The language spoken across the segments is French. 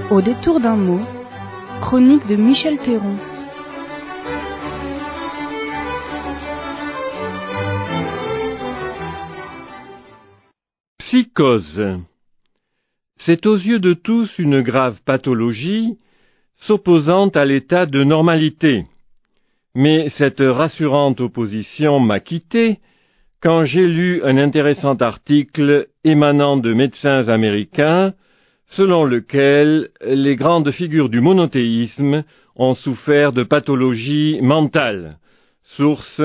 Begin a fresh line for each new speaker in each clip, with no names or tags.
Au détour d'un mot, chronique de Michel Théron.
Psychose. C'est aux yeux de tous une grave pathologie s'opposant à l'état de normalité. Mais cette rassurante opposition m'a quitté quand j'ai lu un intéressant article émanant de médecins américains selon lequel les grandes figures du monothéisme ont souffert de pathologies mentales. Source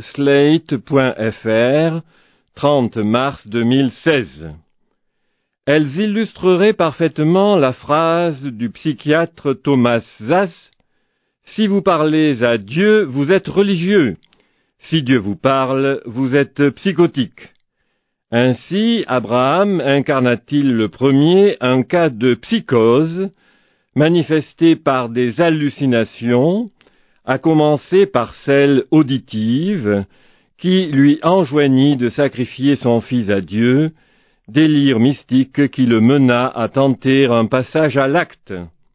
Slate.fr, 30 mars 2016. Elles illustreraient parfaitement la phrase du psychiatre Thomas Szasz: « Si vous parlez à Dieu, vous êtes religieux. Si Dieu vous parle, vous êtes psychotique. » Ainsi, Abraham incarna-t-il le premier un cas de psychose, manifesté par des hallucinations, à commencer par celle auditive, qui lui enjoignit de sacrifier son fils à Dieu, délire mystique qui le mena à tenter un passage à l'acte.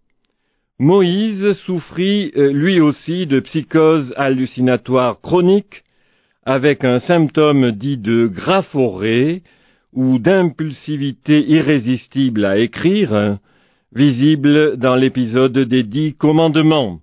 Moïse souffrit lui aussi de psychose hallucinatoire chronique, avec un symptôme dit de graphorrhée ou d'impulsivité irrésistible à écrire, visible dans l'épisode des 10 commandements.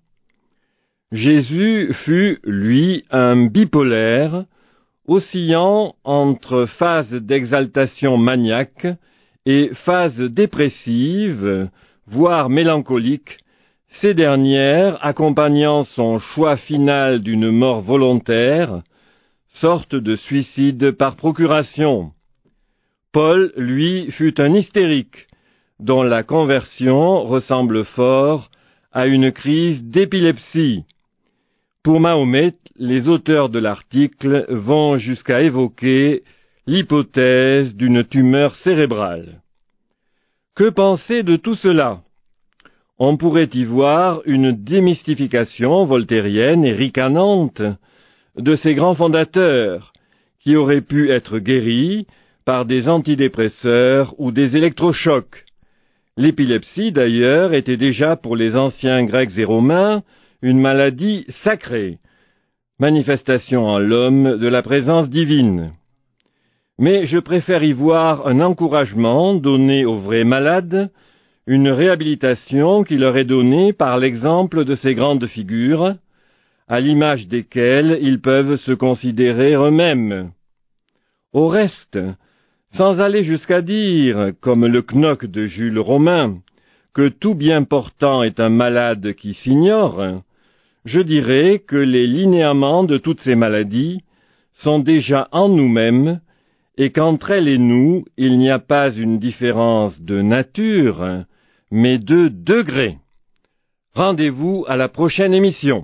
Jésus fut, lui, un bipolaire, oscillant entre phase d'exaltation maniaque et phase dépressive, voire mélancolique, ces dernières accompagnant son choix final d'une mort volontaire, sorte de suicide par procuration. Paul, lui, fut un hystérique, dont la conversion ressemble fort à une crise d'épilepsie. Pour Mahomet, les auteurs de l'article vont jusqu'à évoquer l'hypothèse d'une tumeur cérébrale. Que penser de tout cela? On pourrait y voir une démystification voltairienne et ricanante de ces grands fondateurs, qui auraient pu être guéris par des antidépresseurs ou des électrochocs. L'épilepsie, d'ailleurs, était déjà pour les anciens Grecs et Romains une maladie sacrée, manifestation en l'homme de la présence divine. Mais je préfère y voir un encouragement donné aux vrais malades, une réhabilitation qui leur est donnée par l'exemple de ces grandes figures, à l'image desquelles ils peuvent se considérer eux-mêmes. Au reste, sans aller jusqu'à dire, comme le Knock de Jules Romain, que tout bien portant est un malade qui s'ignore, je dirais que les linéaments de toutes ces maladies sont déjà en nous-mêmes et qu'entre elles et nous, il n'y a pas une différence de nature, mais de degré. Rendez-vous à la prochaine émission.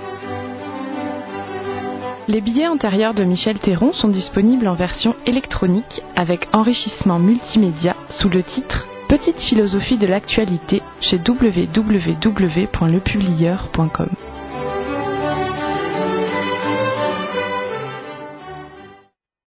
Les billets antérieurs de Michel Théron sont disponibles en version électronique avec enrichissement multimédia sous le titre « Petite philosophie de l'actualité » chez www.lepublieur.com.